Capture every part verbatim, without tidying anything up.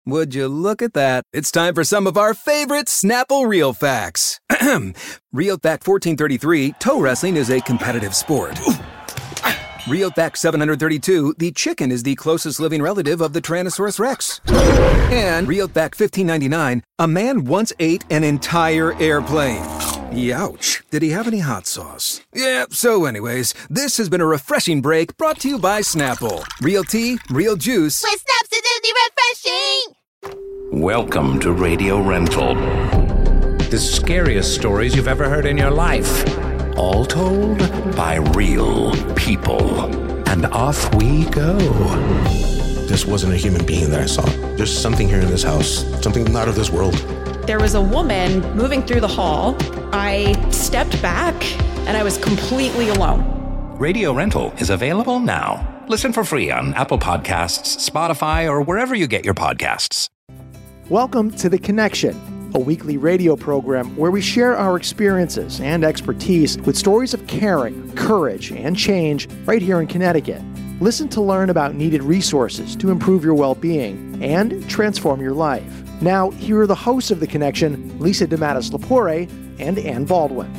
Would you look at that? It's time for some of our favorite Snapple Real Facts. Real Fact fourteen thirty-three, toe wrestling is a competitive sport. Real Fact seven hundred thirty-two, the chicken is the closest living relative of the Tyrannosaurus Rex. And Real Fact fifteen ninety-nine, a man once ate an entire airplane. Youch. Did he have any hot sauce? Yeah, so anyways, this has been a refreshing break brought to you by Snapple. Real tea, real juice. With absolutely refreshing! Welcome to Radio Rental. The scariest stories you've ever heard in your life. All told by real people. And off we go. This wasn't a human being that I saw. There's something here in this house. Something not of this world. There was a woman moving through the hall. I stepped back and I was completely alone. Radio Rental is available now. Listen for free on Apple Podcasts, Spotify, or wherever you get your podcasts. Welcome to The Connection, a weekly radio program where we share our experiences and expertise with stories of caring, courage, and change right here in Connecticut. Listen to learn about needed resources to improve your well-being and transform your life. Now, here are the hosts of The Connection, Lisa DeMatteis-Lepore and Ann Baldwin.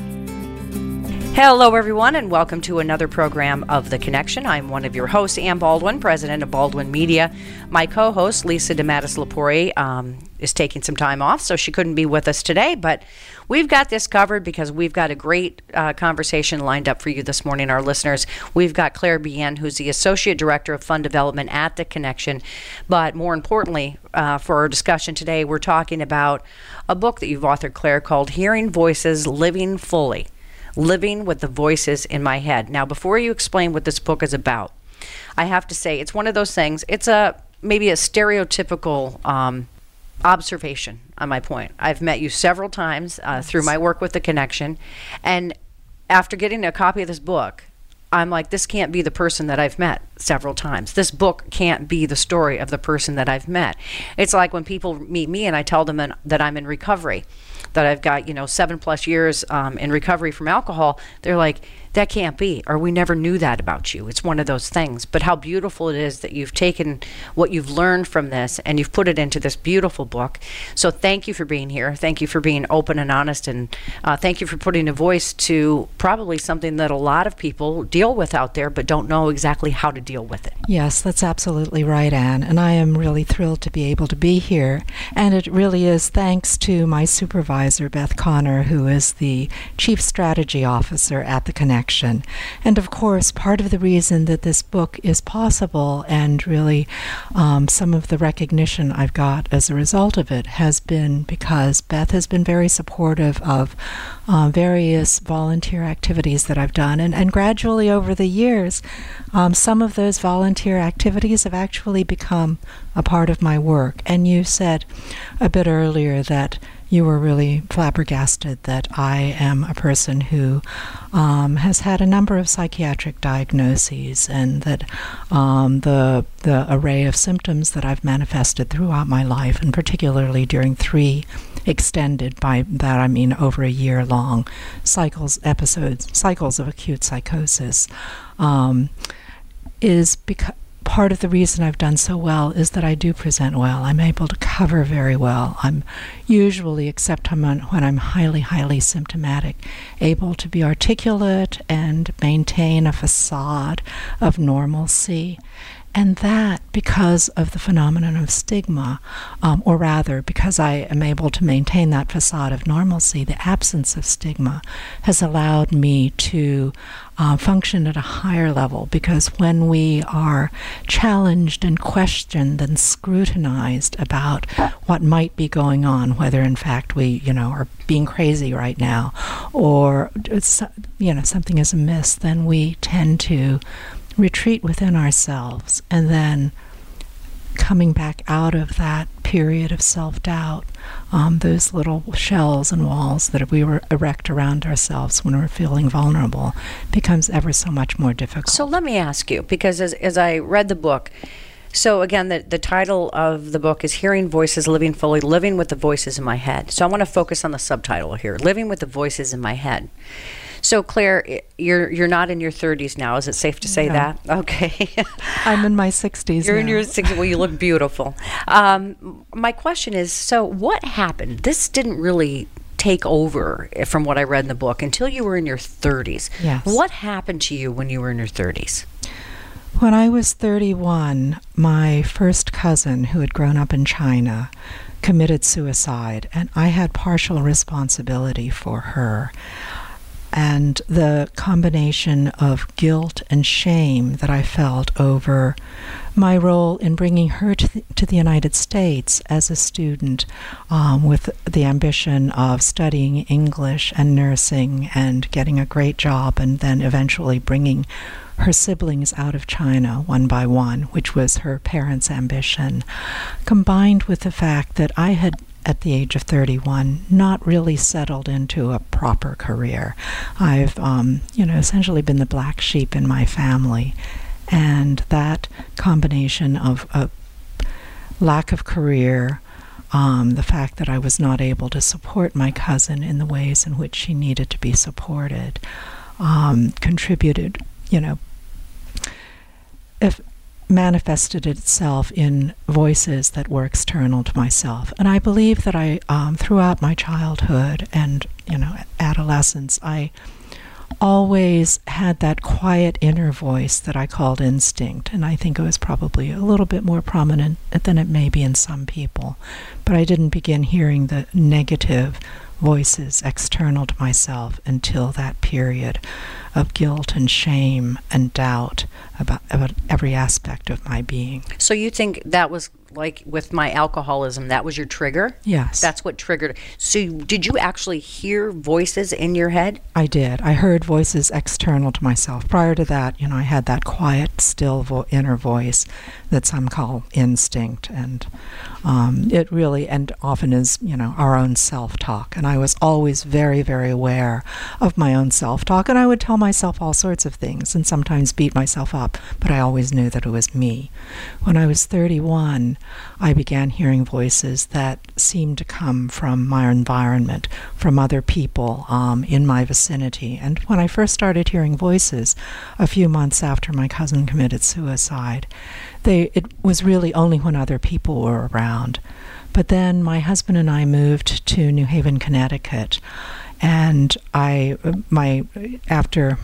Hello, everyone, and welcome to another program of The Connection. I'm one of your hosts, Ann Baldwin, president of Baldwin Media. My co-host, Lisa DeMatteis-Lepore, um, is taking some time off, so she couldn't be with us today, but we've got this covered because we've got a great uh, conversation lined up for you this morning, our listeners. We've got Claire Bien, who's the Associate Director of Fund Development at The Connection, but more importantly, uh, for our discussion today, we're talking about a book that you've authored, Claire, called Hearing Voices, Living Fully. Living with the Voices in My Head. Now, before you explain what this book is about, I have to say it's one of those things, it's a maybe a stereotypical um, observation on my point. I've met you several times uh, through my work with The Connection, and after getting a copy of this book, I'm like, this can't be the person that I've met several times. This book can't be the story of the person that I've met. It's like when people meet me and I tell them in, that I'm in recovery, that I've got, you know, seven plus years um, in recovery from alcohol, they're like, that can't be, or we never knew that about you. It's one of those things. But how beautiful it is that you've taken what you've learned from this and you've put it into this beautiful book. So thank you for being here. Thank you for being open and honest. And uh, thank you for putting a voice to probably something that a lot of people deal with out there, but don't know exactly how to deal with it. Yes, that's absolutely right, Anne. And I am really thrilled to be able to be here. And it really is thanks to my supervisor, Beth Connor, who is the Chief Strategy Officer at The Connection. And of course, part of the reason that this book is possible and really um, some of the recognition I've got as a result of it has been because Beth has been very supportive of uh, various volunteer activities that I've done. And, and gradually over the years, um, some of those volunteer activities have actually become a part of my work. And you said a bit earlier that you were really flabbergasted that I am a person who um, has had a number of psychiatric diagnoses and that um, the the array of symptoms that I've manifested throughout my life, and particularly during three extended, by that I mean over a year long, cycles, episodes, cycles of acute psychosis, um, is because part of the reason I've done so well is that I do present well. I'm able to cover very well. I'm usually, except when I'm highly, highly symptomatic, able to be articulate and maintain a facade of normalcy. And that, because of the phenomenon of stigma, um, or rather, because I am able to maintain that facade of normalcy, the absence of stigma has allowed me to uh, function at a higher level. Because when we are challenged and questioned and scrutinized about what might be going on, whether in fact we, you know, are being crazy right now, or it's, you know, something is amiss, then we tend to retreat within ourselves, and then coming back out of that period of self-doubt, um, those little shells and walls that we were erect around ourselves when we're feeling vulnerable becomes ever so much more difficult. So let me ask you, because as, as I read the book, so again, the, the title of the book is Hearing Voices, Living Fully, Living with the Voices in My Head. So I want to focus on the subtitle here, Living with the Voices in My Head. So, Claire, i- you're you're not in your thirties now. Is it safe to say No. that? Okay. I'm in my sixties You're now. in your sixties. Well, you look beautiful. Um, my question is, so what happened? This didn't really take over, eh, from what I read in the book, until you were in your thirties. Yes. What happened to you when you were in your thirties? When I was thirty-one, my first cousin, who had grown up in China, committed suicide, and I had partial responsibility for her. And the combination of guilt and shame that I felt over my role in bringing her to the, to the United States as a student, um, with the ambition of studying English and nursing and getting a great job, and then eventually bringing her siblings out of China one by one, which was her parents' ambition, combined with the fact that I had, at the age of thirty-one, not really settled into a proper career. I've, um, you know, essentially been the black sheep in my family, and that combination of a lack of career, um, the fact that I was not able to support my cousin in the ways in which she needed to be supported, um, contributed, you know, if manifested itself in voices that were external to myself. And I believe that I, um, throughout my childhood and, you know, adolescence, I always had that quiet inner voice that I called instinct. And I think it was probably a little bit more prominent than it may be in some people. But I didn't begin hearing the negative voices external to myself until that period of guilt and shame and doubt about, about every aspect of my being. So you think that was like with my alcoholism, that was your trigger? Yes. That's what triggered. So you- did you actually hear voices in your head? I did. I heard voices external to myself. Prior to that, you know, I had that quiet, still vo- inner voice that some call instinct, and um, it really, and often is, you know, our own self-talk. And I was always very, very aware of my own self-talk, and I would tell myself all sorts of things and sometimes beat myself up, but I always knew that it was me. When I was thirty-one, I began hearing voices that seemed to come from my environment, from other people um, in my vicinity. And when I first started hearing voices a few months after my cousin committed suicide, they it was really only when other people were around. But then my husband and I moved to New Haven, Connecticut, and I, my, after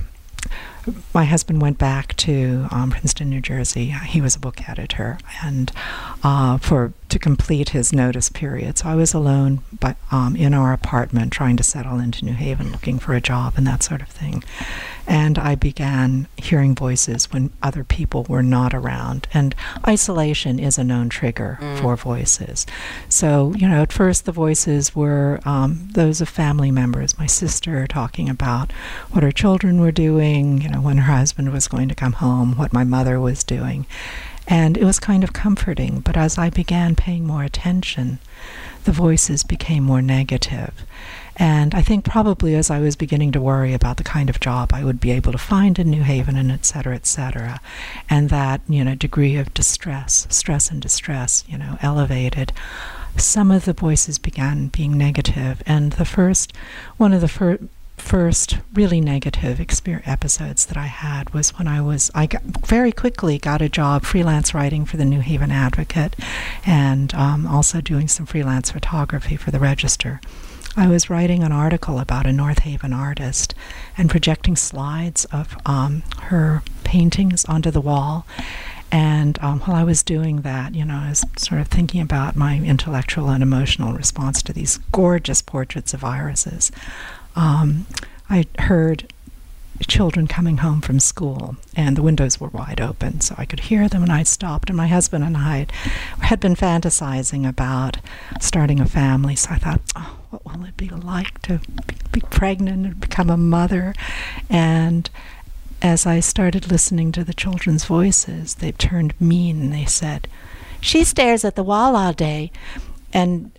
my husband went back to um, Princeton, New Jersey. He was a book editor, and uh, for to complete his notice period. So I was alone, but um, in our apartment, trying to settle into New Haven, looking for a job and that sort of thing. And I began hearing voices when other people were not around. And isolation is a known trigger mm. for voices. So, you know, at first the voices were um, those of family members, my sister talking about what her children were doing, you know, when her husband was going to come home, what my mother was doing. And it was kind of comforting. But as I began paying more attention, the voices became more negative. And I think probably as I was beginning to worry about the kind of job I would be able to find in New Haven, and et cetera, et cetera, and that, you know, degree of distress, stress and distress, you know, elevated, some of the voices began being negative. And the first, one of the first, first really negative exper- episodes that I had was when I was, I got, very quickly got a job freelance writing for the New Haven Advocate, and um, also doing some freelance photography for the Register. I was writing an article about a North Haven artist and projecting slides of um, her paintings onto the wall. And um, while I was doing that, you know, I was sort of thinking about my intellectual and emotional response to these gorgeous portraits of irises. Um, I heard children coming home from school, and the windows were wide open, so I could hear them, and I stopped, and my husband and I had, had been fantasizing about starting a family, so I thought, oh, what will it be like to be, be pregnant and become a mother? And as I started listening to the children's voices, they turned mean, and they said, "She stares at the wall all day, and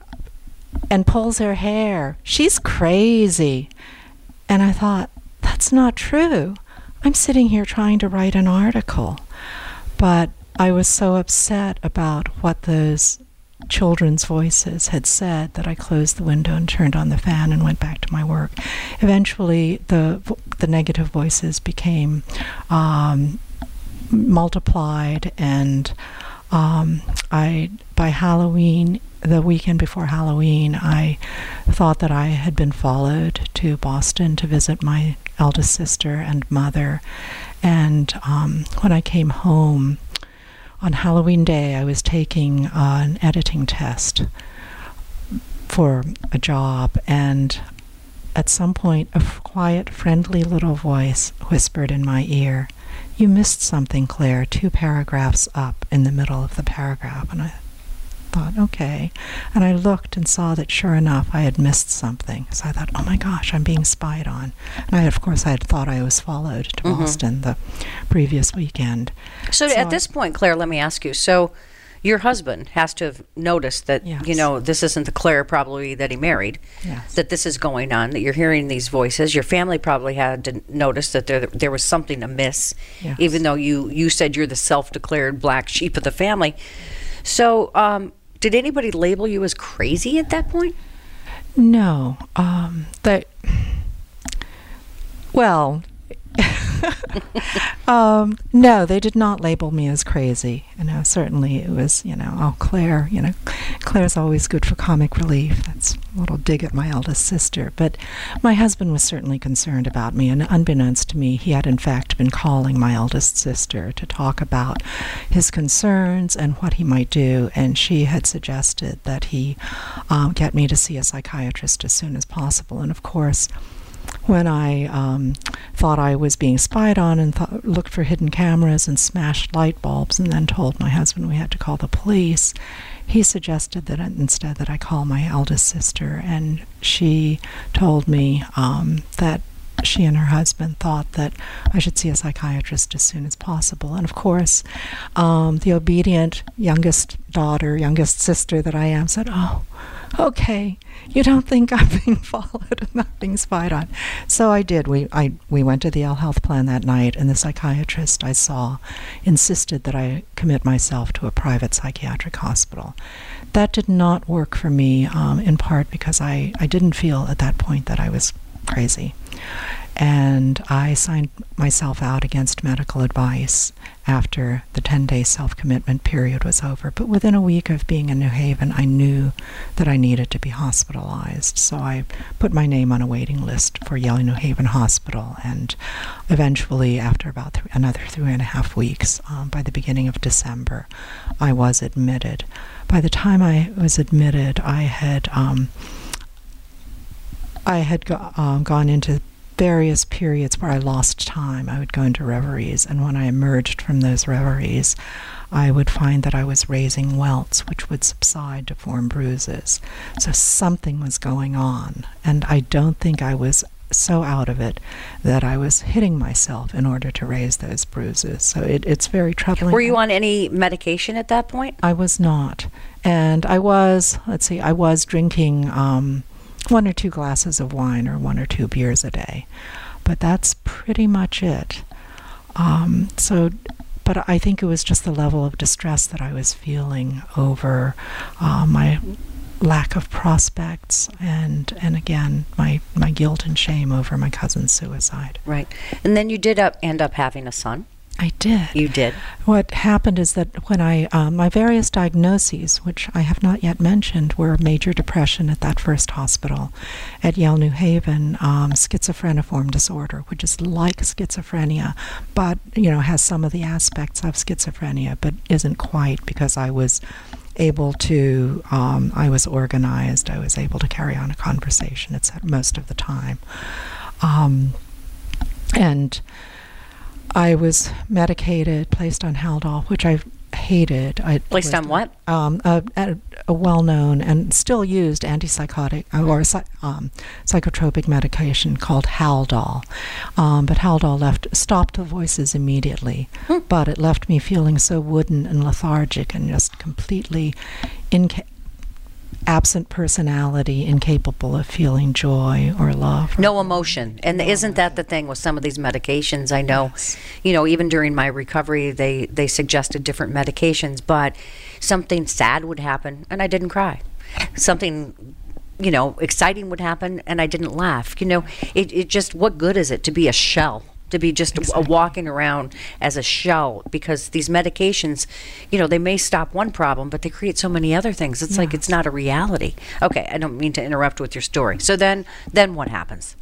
and pulls her hair. She's crazy." And I thought, that's not true. I'm sitting here trying to write an article. But I was so upset about what those children's voices had said that I closed the window and turned on the fan and went back to my work. Eventually, the the negative voices became um, multiplied, and um, I by Halloween, the weekend before Halloween, I thought that I had been followed to Boston to visit my eldest sister and mother. And um, when I came home on Halloween Day, I was taking uh, an editing test for a job, and at some point a f- quiet, friendly little voice whispered in my ear, "You missed something, Claire, two paragraphs up in the middle of the paragraph." And I thought, okay. And I looked and saw that, sure enough, I had missed something. So I thought, oh my gosh, I'm being spied on. And I, of course, I had thought I was followed to mm-hmm. Boston the previous weekend. So, so at this point, Claire, let me ask you, so your husband has to have noticed that, yes. you know, this isn't the Claire probably that he married, yes. that this is going on, that you're hearing these voices. Your family probably had to notice that there there was something amiss, yes. even though you, you said you're the self-declared black sheep of the family. So, um, did anybody label you as crazy at that point? No. Um, that, well, um, no, they did not label me as crazy. You know, certainly it was, you know, oh, Claire, you know, Claire's always good for comic relief. That's a little dig at my eldest sister. But my husband was certainly concerned about me, and unbeknownst to me, he had in fact been calling my eldest sister to talk about his concerns and what he might do, and she had suggested that he um, get me to see a psychiatrist as soon as possible. And of course, when I um, thought I was being spied on and th- looked for hidden cameras and smashed light bulbs and then told my husband we had to call the police, he suggested that instead that I call my eldest sister, and she told me um, that she and her husband thought that I should see a psychiatrist as soon as possible. And of course, um, the obedient youngest daughter, youngest sister that I am said, oh, okay, you don't think I'm being followed and not being spied on. So I did. We I we went to the L Health Plan that night, and the psychiatrist I saw insisted that I commit myself to a private psychiatric hospital. That did not work for me, um, in part because I, I didn't feel at that point that I was crazy. And I signed myself out against medical advice after the ten-day self-commitment period was over. But within a week of being in New Haven, I knew that I needed to be hospitalized. So I put my name on a waiting list for Yale New Haven Hospital. And eventually, after about th- another three and a half weeks, um, by the beginning of December, I was admitted. By the time I was admitted, I had um, I had go- um, gone into various periods where I lost time. I would go into reveries, and when I emerged from those reveries, I would find that I was raising welts, which would subside to form bruises. So something was going on, and I don't think I was so out of it that I was hitting myself in order to raise those bruises. So it, it's very troubling. Were you on any medication at that point? I was not. And I was, let's see, I was drinking um, one or two glasses of wine or one or two beers a day. But that's pretty much it. Um, so, but I think it was just the level of distress that I was feeling over uh, my lack of prospects and, and again, my, my guilt and shame over my cousin's suicide. Right. And then you did up, end up having a son. I did. You did. What happened is that when I, um, my various diagnoses, which I have not yet mentioned, were major depression at that first hospital, at Yale New Haven, um, schizophreniform disorder, which is like schizophrenia, but, you know, has some of the aspects of schizophrenia, but isn't quite, because I was able to, um, I was organized, I was able to carry on a conversation, et cetera, most of the time. Um, and I was medicated, placed on Haldol, which I hated. I placed on what? Um, a, a, a well-known and still used antipsychotic or um, psychotropic medication called Haldol. Um, but Haldol left stopped the voices immediately, hmm. but it left me feeling so wooden and lethargic and just completely inca- absent personality, incapable of feeling joy or love. No emotion. And isn't that the thing with some of these medications? I know, Yes. you know, even during my recovery, they, they suggested different medications, but something sad would happen and I didn't cry. Something, you know, exciting would happen and I didn't laugh. You know, it, it just, what good is it to be a shell? To be just a, a walking around as a shell, because these medications, you know, they may stop one problem, but they create so many other things. It's like it's not a reality. Okay, I don't mean to interrupt with your story. So then, then what happens?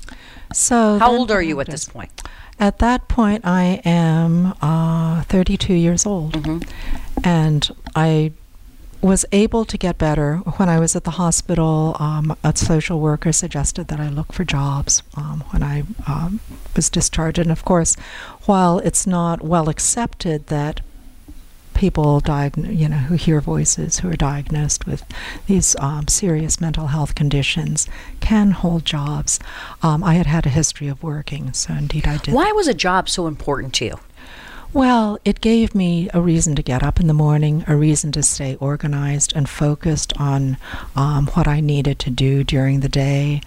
So How then old are you what at this is- point? At that point, I am uh, thirty-two years old, Mm-hmm. and I was able to get better. When I was at the hospital, um, a social worker suggested that I look for jobs um, when I um, was discharged. And of course, while it's not well accepted that people diagn- you know, who hear voices, who are diagnosed with these um, serious mental health conditions, can hold jobs, um, I had had a history of working, so indeed I did. Why was a job so important to you? Well, it gave me a reason to get up in the morning, a reason to stay organized and focused on um, what I needed to do during the day.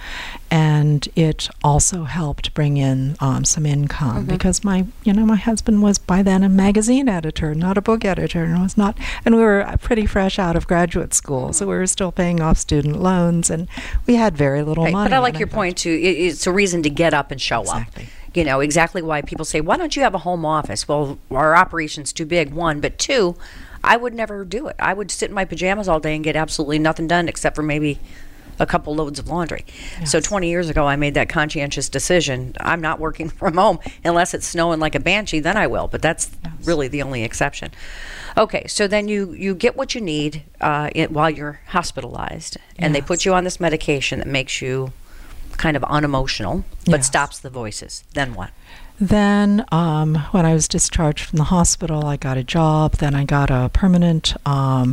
And it also helped bring in um, some income Mm-hmm. because my, you know, my husband was by then a magazine editor, not a book editor, and was not, and we were pretty fresh out of graduate school, so we were still paying off student loans, and we had very little Right, money. but I like and your thought- point too. It, it's a reason to get up and show Exactly. up. You know, exactly why people say, why don't you have a home office? Well, our operation's too big, one. But two, I would never do it. I would sit in my pajamas all day and get absolutely nothing done except for maybe a couple loads of laundry. So twenty years ago, I made that conscientious decision. I'm not working from home unless it's snowing like a banshee, then I will. But that's Yes. really the only exception. Okay, so then you, you get what you need uh, it, while you're hospitalized. And they Yes. put you on this medication that makes you kind of unemotional, but Yes. stops the voices. Then what? Then, um, when I was discharged from the hospital, I got a job. Then I got a permanent um,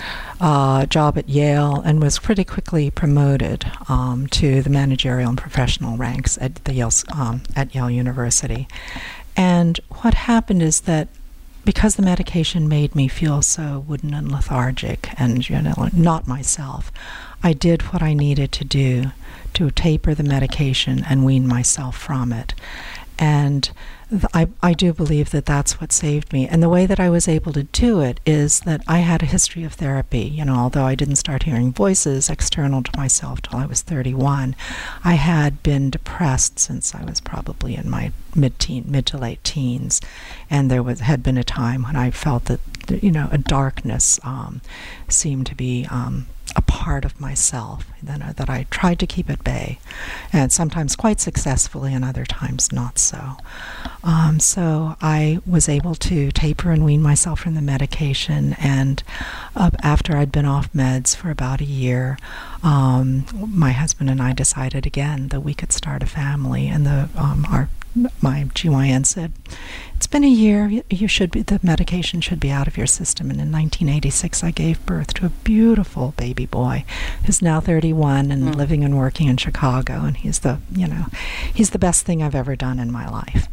uh, job at Yale and was pretty quickly promoted um, to the managerial and professional ranks at the Yale um, at Yale University. And what happened is that because the medication made me feel so wooden and lethargic and, you know, not myself, I did what I needed to do to taper the medication and wean myself from it. And th- I, I do believe that that's what saved me. And the way that I was able to do it is that I had a history of therapy. You know, although I didn't start hearing voices external to myself till I was thirty-one, I had been depressed since I was probably in my mid-teen, mid to late teens. And there was had been a time when I felt that, you know, a darkness um, seemed to be um, a part of myself, that I, that I tried to keep at bay, and sometimes quite successfully and other times not so. Um, so I was able to taper and wean myself from the medication, and uh, after I'd been off meds for about a year, um, my husband and I decided again that we could start a family, and the um, our my G Y N said, it's been a year, you, you should be, the medication should be out of your system. And in nineteen eighty-six, I gave birth to a beautiful baby boy who's now thirty-one and Mm. living and working in Chicago. And he's the, you know, he's the best thing I've ever done in my life.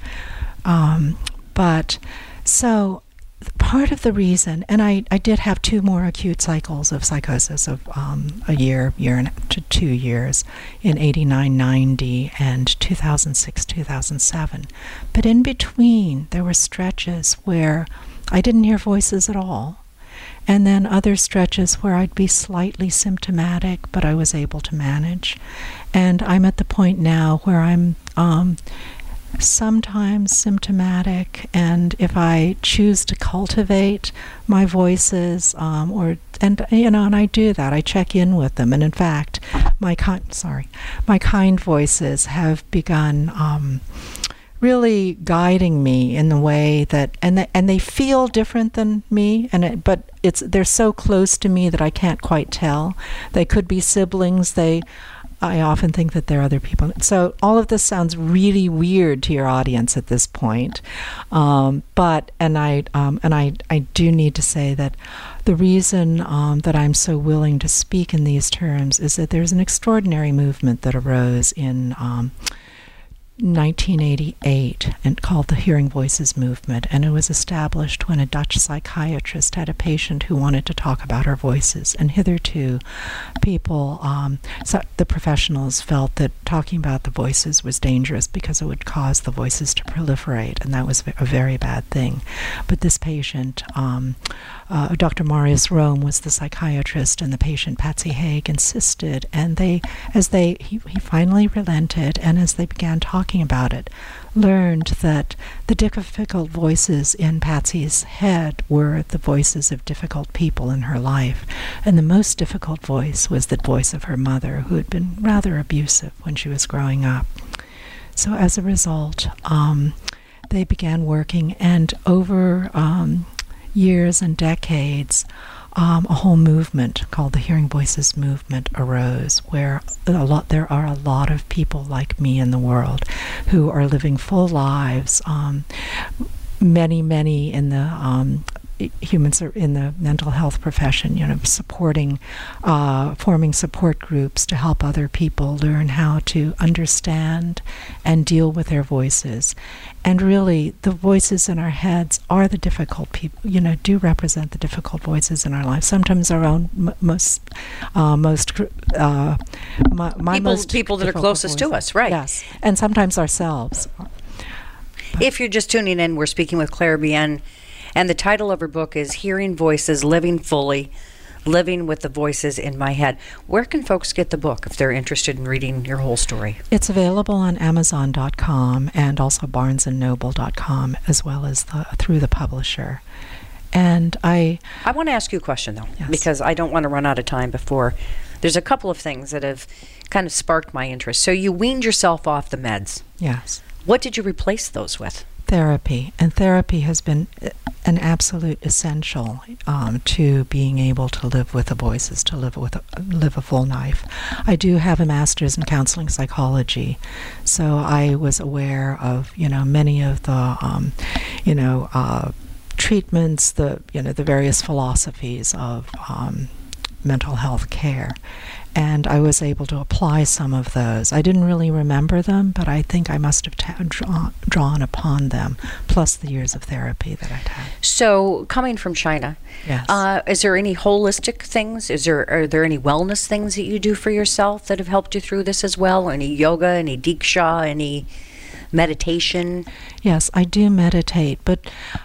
Um, but so part of the reason, and I, I did have two more acute cycles of psychosis of um, a year, year and to two years in eighty-nine, ninety, and two thousand six, two thousand seven. But in between, there were stretches where I didn't hear voices at all. And then other stretches where I'd be slightly symptomatic, but I was able to manage. And I'm at the point now where I'm um, sometimes symptomatic, and if I choose to cultivate my voices, um, or and you know, and I do that, I check in with them, and in fact, my kind sorry, my kind voices have begun um, really guiding me in the way that, and they, and they feel different than me, and it, but it's they're so close to me that I can't quite tell. They could be siblings. They I often think that there are other people. So all of this sounds really weird to your audience at this point, um, but and I um, and I I do need to say that the reason um, that I'm so willing to speak in these terms is that there's an extraordinary movement that arose in um, nineteen eighty-eight and called the Hearing Voices Movement, and it was established when a Dutch psychiatrist had a patient who wanted to talk about her voices, and hitherto people, um, so the professionals felt that talking about the voices was dangerous because it would cause the voices to proliferate, and that was a very bad thing. But this patient, um, uh, Doctor Marius Rome was the psychiatrist, and the patient, Patsy Haig, insisted, and they, as they, he, he finally relented, and as they began talking about it, learned that the difficult voices in Patsy's head were the voices of difficult people in her life. And the most difficult voice was the voice of her mother, who had been rather abusive when she was growing up. So as a result, um, they began working, and over um, years and decades, Um, a whole movement called the Hearing Voices Movement arose, where a lot there are a lot of people like me in the world who are living full lives. Um, many, many in the um, humans are in the mental health profession, you know, supporting, uh, forming support groups to help other people learn how to understand and deal with their voices. And really, the voices in our heads are the difficult people, you know, do represent the difficult voices in our lives. Sometimes our own m- most, uh, most, uh, my, my people, most people that are closest voices. to us, right? Yes, and sometimes ourselves. If you're just tuning in, we're speaking with Claire Bien, and the title of her book is Hearing Voices, Living Fully, Living with the Voices in My Head. Where can folks get the book if they're interested in reading your whole story? It's available on Amazon dot com and also Barnes and Noble dot com, as well as the, through the publisher. And I... I want to ask you a question, though, yes. because I don't want to run out of time before. There's a couple of things that have kind of sparked my interest. So you weaned yourself off the meds. Yes. What did you replace those with? Therapy. And therapy has been an absolute essential um, to being able to live with the voices, to live with a, live a full life. I do have a master's in counseling psychology, so I was aware of, you know, many of the, um, you know, uh, treatments, the, you know, the various philosophies of um, mental health care. And I was able to apply some of those. I didn't really remember them, but I think I must have ta- drawn, drawn upon them, plus the years of therapy that I'd had. So, coming from China, yes. uh, is there any holistic things? Is there are there any wellness things that you do for yourself that have helped you through this as well? Any yoga, any diksha, any meditation? Yes, I do meditate, but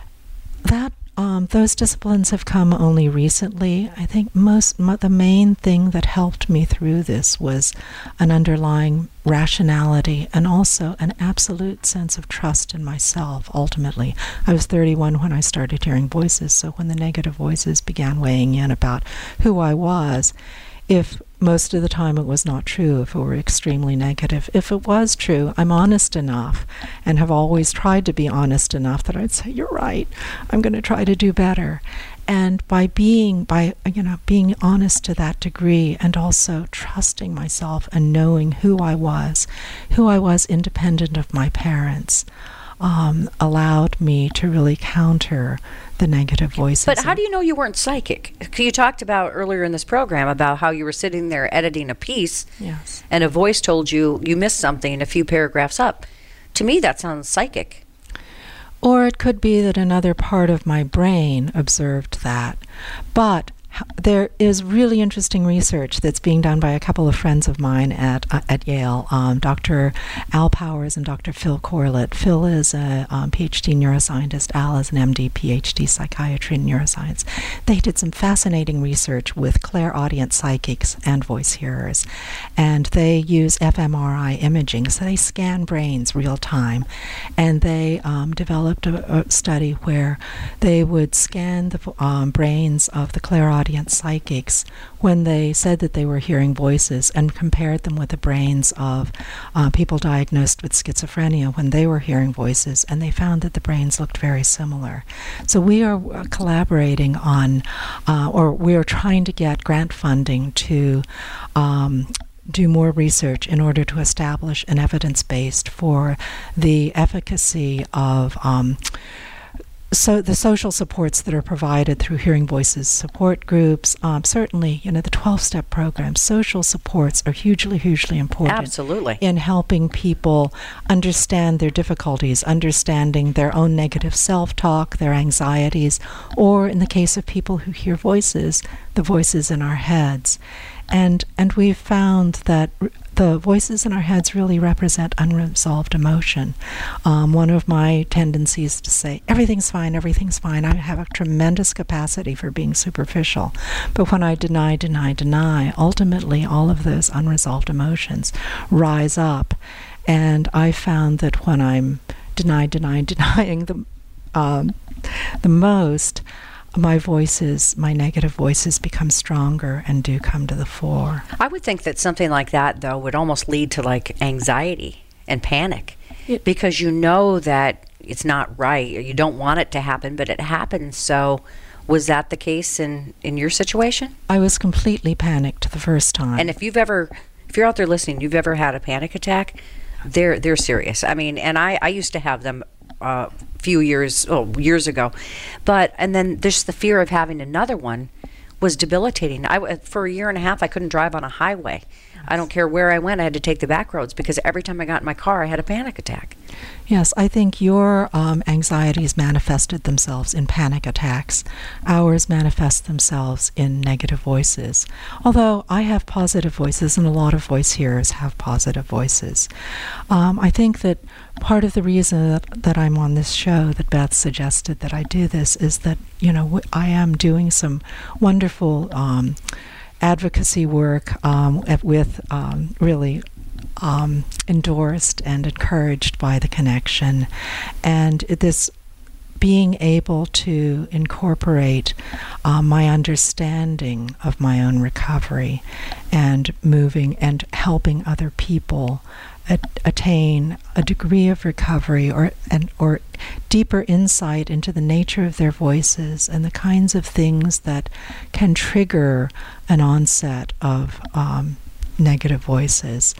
that Um, those disciplines have come only recently. I think most mo- the main thing that helped me through this was an underlying rationality and also an absolute sense of trust in myself, ultimately. I was thirty-one when I started hearing voices, so when the negative voices began weighing in about who I was, if most of the time it was not true, if it were extremely negative. If it was true, I'm honest enough and have always tried to be honest enough that I'd say, you're right, I'm going to try to do better. And by being, by, you know, being honest to that degree and also trusting myself and knowing who I was, who I was independent of my parents, um, allowed me to really counter the negative voices. But how do you know you weren't psychic? You talked about earlier in this program about how you were sitting there editing a piece, yes, and a voice told you you missed something a few paragraphs up. To me, that sounds psychic. Or it could be that another part of my brain observed that. But there is really interesting research that's being done by a couple of friends of mine at uh, at Yale, um, Doctor Al Powers and Doctor Phil Corlett. Phil is a um, PhD neuroscientist. Al is an M D, PhD psychiatry and neuroscience. They did some fascinating research with clairaudient psychics and voice hearers, and they use fMRI imaging. So they scan brains real time, and they um, developed a, a study where they would scan the um, brains of the clairaudient psychics when they said that they were hearing voices and compared them with the brains of uh, people diagnosed with schizophrenia when they were hearing voices, and they found that the brains looked very similar. So we are uh, collaborating on, uh, or we are trying to get grant funding to um, do more research in order to establish an evidence-based for the efficacy of um, so the social supports that are provided through Hearing Voices support groups, um, certainly, you know, the twelve-step program, social supports are hugely, hugely important. Absolutely. In helping people understand their difficulties, understanding their own negative self-talk, their anxieties, or in the case of people who hear voices, the voices in our heads. And and we've found that r- the voices in our heads really represent unresolved emotion. Um, one of my tendencies to say, everything's fine, everything's fine. I have a tremendous capacity for being superficial. But when I deny, deny, deny, ultimately all of those unresolved emotions rise up. And I found that when I'm deny, deny, denying the, um, the most, my voices, my negative voices become stronger and do come to the fore. I would think that something like that, though, would almost lead to like anxiety and panic it, because you know that it's not right or you don't want it to happen, but it happens. So was that the case in, in your situation? I was completely panicked the first time. And if you've ever, if you're out there listening, you've ever had a panic attack, they're they're serious. I mean, and I, I used to have them a few years, oh, years ago. But, and then there's the fear of having another one was debilitating. I, for a year and a half, I couldn't drive on a highway. I don't care where I went, I had to take the back roads because every time I got in my car, I had a panic attack. Yes, I think your um, anxieties manifested themselves in panic attacks. Ours manifest themselves in negative voices. Although I have positive voices, and a lot of voice hearers have positive voices. Um, I think that part of the reason that, that I'm on this show, that Beth suggested that I do this, is that, you know, w- I am doing some wonderful um, advocacy work um, with um, really um, endorsed and encouraged by the Connection. And this being able to incorporate uh, my understanding of my own recovery and moving and helping other people at, attain a degree of recovery or and or deeper insight into the nature of their voices and the kinds of things that can trigger an onset of um, negative voices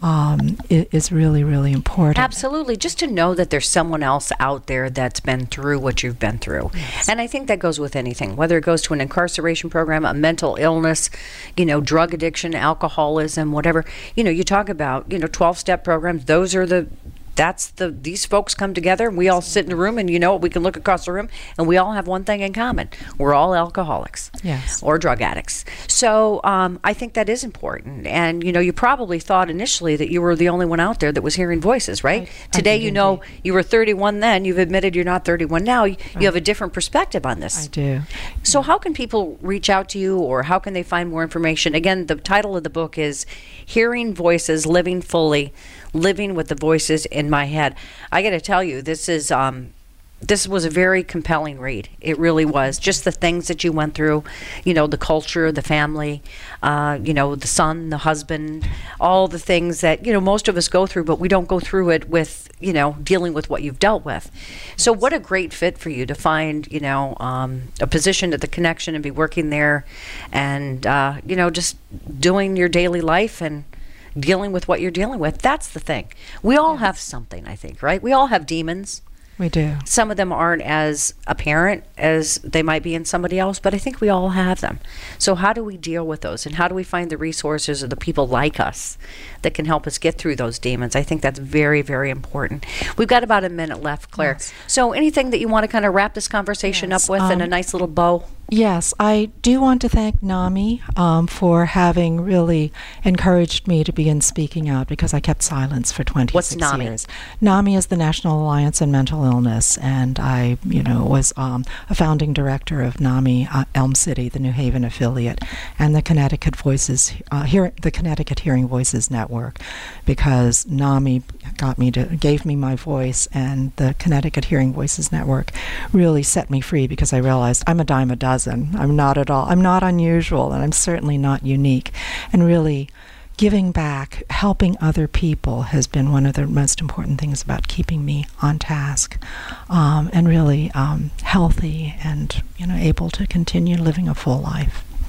um, is really, really important. Absolutely. Just to know that there's someone else out there that's been through what you've been through. Yes. And I think that goes with anything, whether it goes to an incarceration program, a mental illness, you know, drug addiction, alcoholism, whatever. You know, you talk about, you know, twelve-step programs. Those are the That's the, these folks come together and we all sit in a room and you know what, we can look across the room and we all have one thing in common. We're all alcoholics. Yes. Or drug addicts. So um, I think that is important. And, you know, you probably thought initially that you were the only one out there that was hearing voices, right? I, Today, I you know, you were thirty-one then, you've admitted you're not thirty-one now. You, right. you have a different perspective on this. I do. So how can people reach out to you or how can they find more information? Again, the title of the book is Hearing Voices, Living Fully, Living with the Voices in My Head. I got to tell you, this is um, this was a very compelling read. It really was. Just the things that you went through, you know, the culture, the family, uh, you know, the son, the husband, all the things that, you know, most of us go through, but we don't go through it with, you know, dealing with what you've dealt with. So what a great fit for you to find, you know, um, a position at the Connection and be working there and, uh, you know, just doing your daily life and dealing with what you're dealing with. That's the thing. We all yes. have something, I think, right? We all have demons. We do. Some of them aren't as apparent as they might be in somebody else, but I think we all have them. So how do we deal with those? And how do we find the resources or the people like us that can help us get through those demons? I think that's very, very important. We've got about a minute left, Claire. Yes. So anything that you want to kind of wrap this conversation yes. up with um, in a nice little bow? Yes, I do want to thank NAMI um, for having really encouraged me to begin speaking out because I kept silence for twenty-six What's NAMI? years. NAMI is the National Alliance on Mental Illness, and I, you know, was um, a founding director of NAMI uh, Elm City, the New Haven affiliate, and the Connecticut Voices, uh, hear, the Connecticut Hearing Voices Network, because NAMI got me to gave me my voice, and the Connecticut Hearing Voices Network really set me free because I realized I'm a dime a dozen. I'm not at all. I'm not unusual, and I'm certainly not unique. And really, giving back, helping other people has been one of the most important things about keeping me on task, um, and really um, healthy and, you know, able to continue living a full life.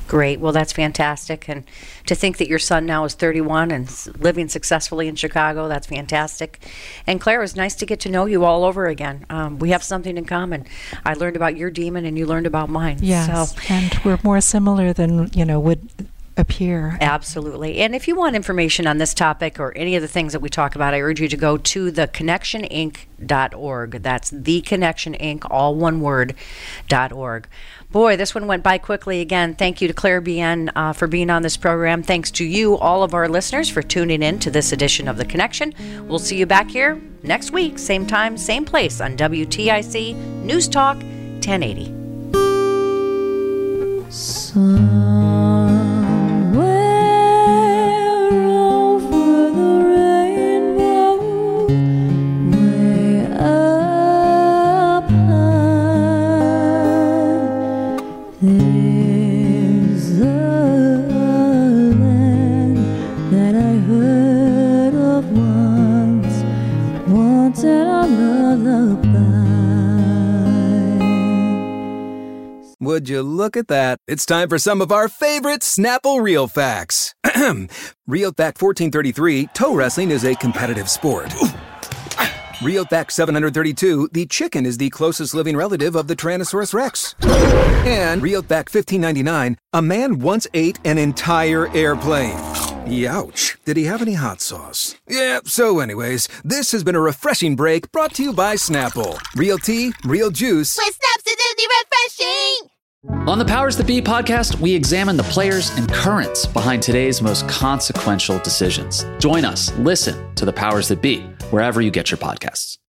Great. Well, that's fantastic. And to think that your son now is thirty-one and s- living successfully in Chicago, that's fantastic. And Claire, it was nice to get to know you all over again. Um, we have something in common. I learned about your demon and you learned about mine. Yes, So, and we're more similar than, you know, would appear. absolutely. And if you want information on this topic or any of the things that we talk about, I urge you to go to the connection inc dot org. That's the Connection Incorporated, all one word, dot org. Boy, this one went by quickly again. Thank you to Claire Bien uh, for being on this program. Thanks to you, all of our listeners, for tuning in to this edition of The Connection. We'll see you back here next week, same time, same place on W T I C News Talk ten eighty. Would you look at that? It's time for some of our favorite Snapple Real Facts. Real Fact fourteen thirty-three, toe wrestling is a competitive sport. Real Fact seven hundred thirty-two, the chicken is the closest living relative of the Tyrannosaurus Rex. And Real Fact fifteen ninety-nine, a man once ate an entire airplane. Youch. Did he have any hot sauce? Yeah, so anyways, this has been a refreshing break brought to you by Snapple. Real tea, real juice. With Snapsidity refreshing! On the Powers That Be podcast, we examine the players and currents behind today's most consequential decisions. Join us, listen to the Powers That Be, wherever you get your podcasts.